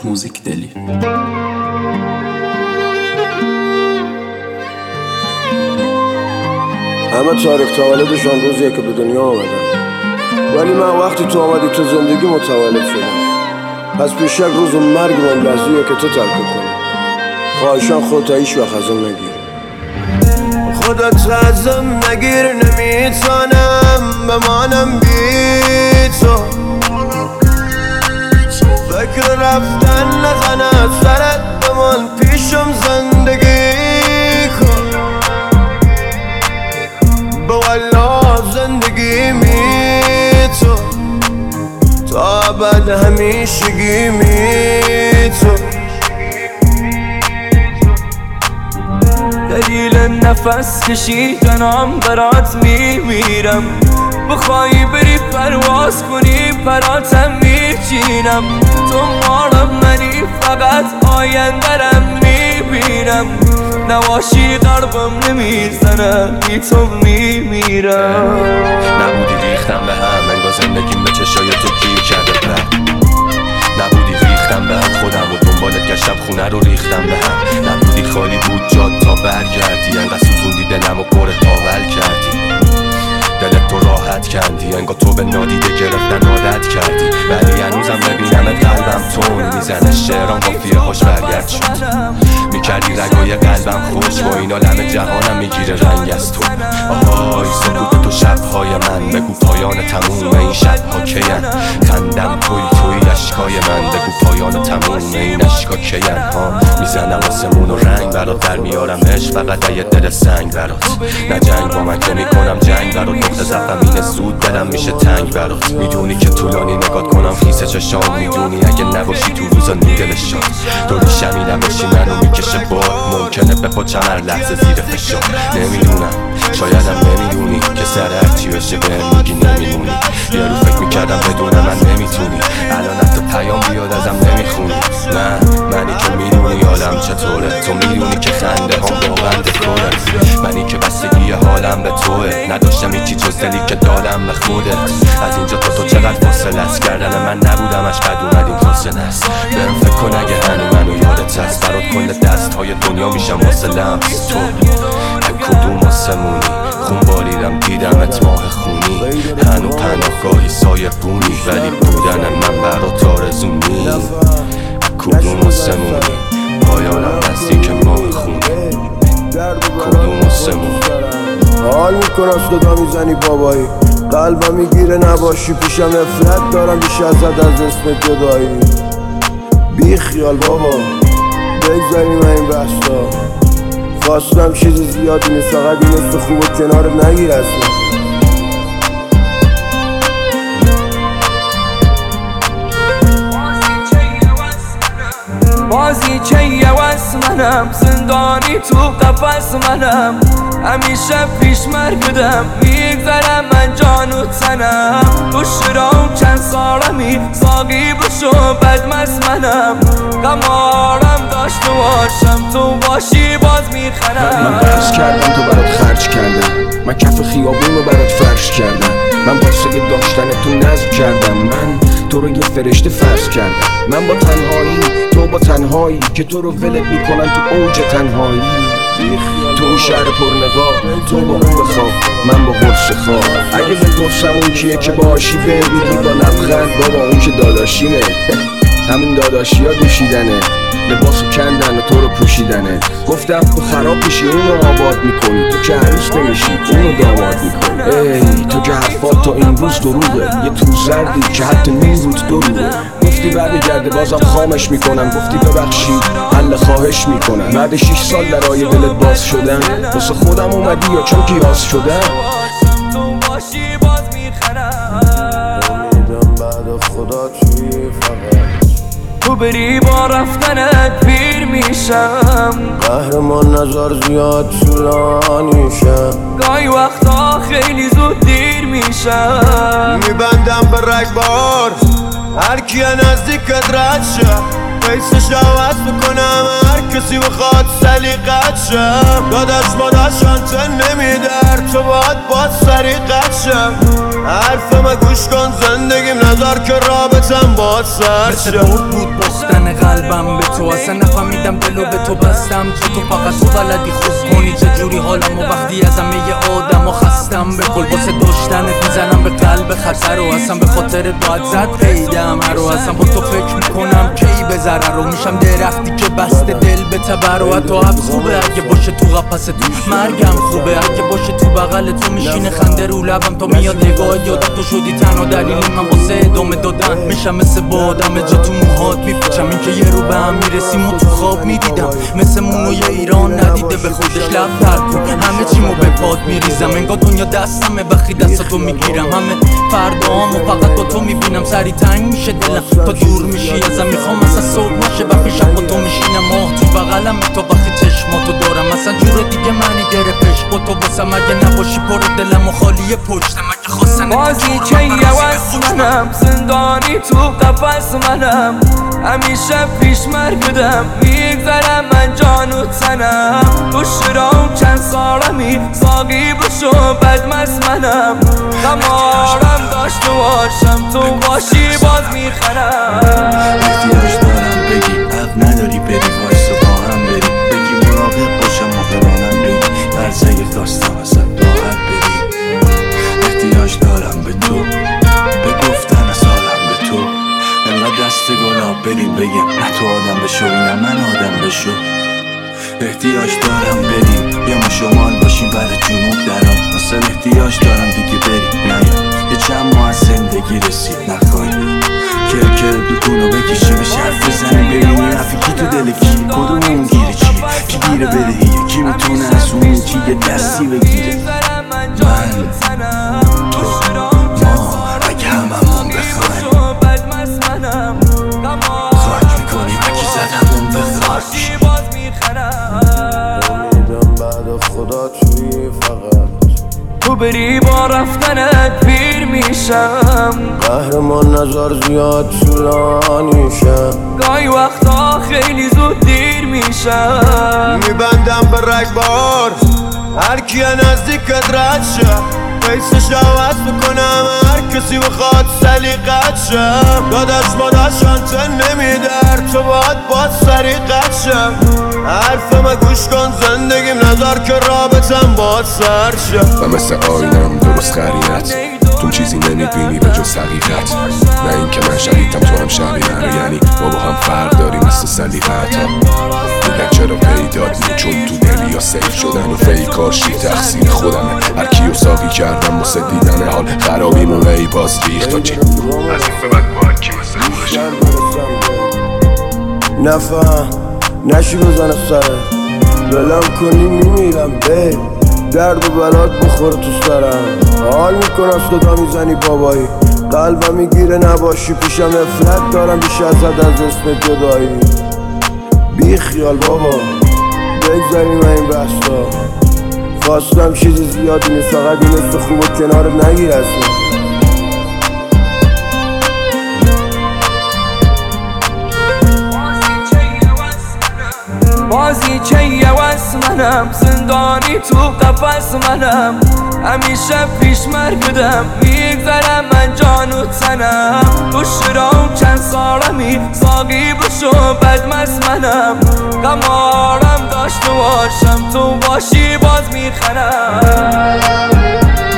موزیک دلی. همه تاریخ تولدشان روزیه که به دنیا آمدن، ولی من وقتی تو آمدی تو زندگی متولد شدم. پس پیش یک روز مرگ من لحظیه که تو ترک کنی. خواهشان خودت هیچ وقت ازم نگیر، خودت ازم نگیر. نمیتونم بمانم بی تو، فکر رفتن نزنه سرت بمان پیشم. زندگی کن به والله زندگی می تو ابد همیشگی می تو. دلیل نفس کشیدنم برات میمیرم، بخوای بری پرواز کنی براتم میچینم. تو مارم منی فقط آیندرم میبینم، نواشی قلبم نمیزنه بی تو میمیرم. نبودی ریختم به هم انگار زندگیم به چشای تو گیر کرده به. نبودی ریختم به هم خودم و دنبالت گشتم خونه رو ریختم به هم. نبودی خالی بود جاد تا برگردی، انقدر سوزوندی دلم و پر تاول کردی. دلت تو راحت کردی انگار تو به نادیده گرفتن عادت کردی، ولی هنوزم ببینمت قلبم تون میزنه. شعرام قافیه هاش برگرد شد، میکردی رگای قلبم خوش. با این عالم جهانم میگیره رنگ از تو. آهای سکوت تو شبهای من، بگو پایان تموم این شبها کین. خندم توی اشکای من، بگو پایان تموم این اشکا کین. میزنم آسمون و رنگ برات در میارم عشق، فقط یه دل سنگ برات. نه جنگ با من که میکنم جنگ برات، نقطه ضعفم اینه زود دلم میشه تنگ برات. میدونی که طولانی نگات کنم خیس چشام، میدونی اگه نباشی تو روزا نیدل شاد. تو ریشم بشی منو میکشه باد، ممکنه بپاچم هر لحظه زیر فشار. نمیدونم شایدم نمیدونی که سر هرچی بشه بهم میگی نمیمونی. یه رو فکر میکردم بدون من نمیتونی، الان حتی پیام بیاد ازم نمیخونی. نه منی که میدونی حالم چطوره، تو میدونی که خنده هم واقعا دکوره. منی که بستگی حالم به توه، نداشتم هیچی جز دلی که دادم به خودت. از اینجا تو چقدر فاصله است، کردن من نبودمش قد اومدیم فاصله است. برم فکر کن اگه هنو منو یادت هست، برات کل دست های دنیا میشم واسه لمس تو. کدوم آسمونی خون باریدم دیدمت ماه خونی، هنو پناهگاهی سایه بونی، ولی بودن من برات آرزونی. کدوم آسمونی پایانم نزدیک ماه خونی، کدوم آسمونی. حال میکنم صدا میزنی بابایی، قلبم میگیره نباشی پیشم. نفرت دارم بیش ازت از اسم جدایی. بی خیال بابا بگذاریم این بحثا، خواستم چیز زیادی نیست، فقط این است خوب و کنارت نگیر اصلا. بازی چه واسه منم، زندانی تو قفس منم. همیشه پیش مرگدم میگذرم من جان و تنم. تو شرام چند سالمی ساقی بشو بدمست منم. غمارم داشت باشم تو باشی باز میخرم. من قرض کردم تو برات خرج کردم، من کف خیابون رو برات فرش کردم. من واسه داشتن تو نذر کردم، من تو رو یه فرشته فرض کردم. من با تنهایی تو با تنهایی که تو رو ولت میکنن تو اوج تنهایی. تو اون شهر پرنقاب تو با اون بخواب، من با قرص خواب. اگه بپرسم اون کیه که باشی بگی با لبخند بابا اون که داداشیمه. همون داداشی ها دوشیدنه، لباسو کندن و تو رو پوشیدنه. گفتم تو خراب میشی اونو آباد میکنی، تو که عروس نمیشی اونو داماد میکنی. ای تو که حرفات تا این روز دروغه، یه تو زردی که حتی نیروت دروغه. گفتی بعد گرده بازم خامش میکنم، گفتی ببخشید حل خواهش میکنم. بعد 6 سال درای دلت باز شدم، واسه خودم اومدی یا چون قیاس شدم. تو باشی باز میخرم. امیدم بعد خدا توی فقط تو بری با رفتنت پیر میشم. قهرمان نظر زیاد طولانی شم، گاهی وقتا خیلی زود دیر میشم. میبندم به رگبار هر کیه نزدیکت رد شه، قیسش عوض میکنم هر کسی بخواد سلیقت شم دادش مادش انتن نمیدر تو باید سریقت شم حرف ما گوش کن زندگیم نظر که رابطم باید سر مثل برد بود باختن قلبم به تو اصلا نفهمیدم دلو به تو بستم چه تو فقط تو بلدی خوب کنی چجوری حالم و وقتی از همه ی آدم و خستم به کل واسه داشتنت میزنم به قلب خطر و اصلا به خاطر داد زد قیدم رو اصلا با تو فکر میکنم کی به ضرر رو میشم درختی که بسته دل به تبر و حتی حبس خوبه اگه باشه تو قفس تو مرگم خوبه اگه باشه تو بغل تو میشینه خنده رو لبم تا میاد نگاه یادم تو شدی تنها دلیل من واسه ادامه دادن میشم مثل بادم جا تو موهات میپیچم این که یه رو به هم میرسیم و تو خواب میدیدم مثل مونوی ایران ندیده به خودش لب ترکون همه چیمو به پاد میریزم انگار دنیا دستمه وقتی دستاتو میگیرم همه فردامو فقط با تو میبینم سری تنگ میشه دلم تا دور میشی ازم میخوام مثلا صبح باشه وقتی شب با تو میشینم ماه تو بغلم تا وقتی چشماتو دارم مثلا جور دیگه منی گرفتش با تو واسم اگه نباشی پر دلم و خالی پشتم اگه خواستن بازی که یه وست منم زندانی تو قفس منم همیشه پیش مرگدم میگذرم من جانو تنم تو شرام چند سالمی ساقی بشو بدمست منم غمارم داشت و باشم تو باشی باز میخرم احتیاج دارم بگی حق نداری بری وایسا با هم بری بگی مراقب باشم و فرانم بگی عرضه خواستم ازت راحت بری احتیاج دارم به تو به گفتن سالم به تو انقدر دست گلاب بریم بگم نه تو آدم بشو نه من آدم بشو احتیاج دارم بریم یا ما شمال باشیم بعد جنوب درام مثلا احتیاج دارم دیگه بریم نه یه چند ماه از زندگی رسید نخوای کل بکنو بکشی به شرف بزنیم ببینی رفی کی تو دل کی کدومون گیره کی گیره بده کی میتونه از اون کی یه دستی بگیره من تو ما اگه هممون بخوایم خاک میکنیم اگه زدمون بخواد امیدم بعد خدا توی فقط تو بری با رفتنت پیر میشم قهرمان نظر زیاد طولانی شم گاهی وقتا خیلی زود دیر میشم میبندم به رگبار هر کی نزدیکت رد شم فیسش عوض میکنم هر کسی بخواد سلیقت شم دادش مادش انتن نمیدر تو باید سریقت شم حرف ما گوش کن زندگیم نظر که رابطم باید سر شم و مثل آینم درست خرینت تو چیزی نمیبینی به جز حقیقت نه این که من شهیدم تو هم شهیدن یعنی ما با هم فرق داریم مثل سلیقت ها میگن چرا پیدات نی چون تو دلی یا سیف شدن و فیکاشی تقصیر خودمه هر کیو ساقی کردم واسه دیدن حال خرابیمو ای باز ریخت تا چی از این فبک با کی مثل خورشم نفهم نشی بزنه سره بلم کنی میمیرم بی درد و بلات بخور تو سرم حال میکنم صدا میزنی بابایی قلبم میگیره نباشی پیشم افلت دارم بیش ازت از اسم جدایی بی خیال بابا بگذاریم این بحثا خواستم چیز زیادی نیست فقط این است خوب و کنارت نگیر اصلا بازی که یه وست منم زندانی تو قفس منم همیشه پیش مرگدم میگذرم من جانو تنم تو شرام چند سالمی ساقی بشو بدمست منم غمارم داشت و باشم تو باشی باز میخرم